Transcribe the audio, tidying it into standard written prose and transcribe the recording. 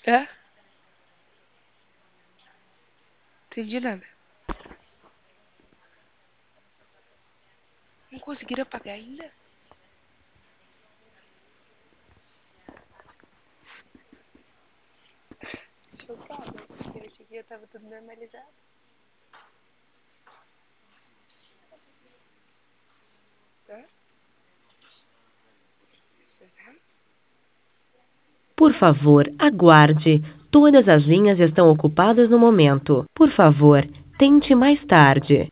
É? Entendi nada. Não conseguiram apagar ainda? Chocada, porque eu achei que já tava tudo normalizado. Tá? Será? Por favor, aguarde. Todas as linhas estão ocupadas no momento. Por favor, tente mais tarde.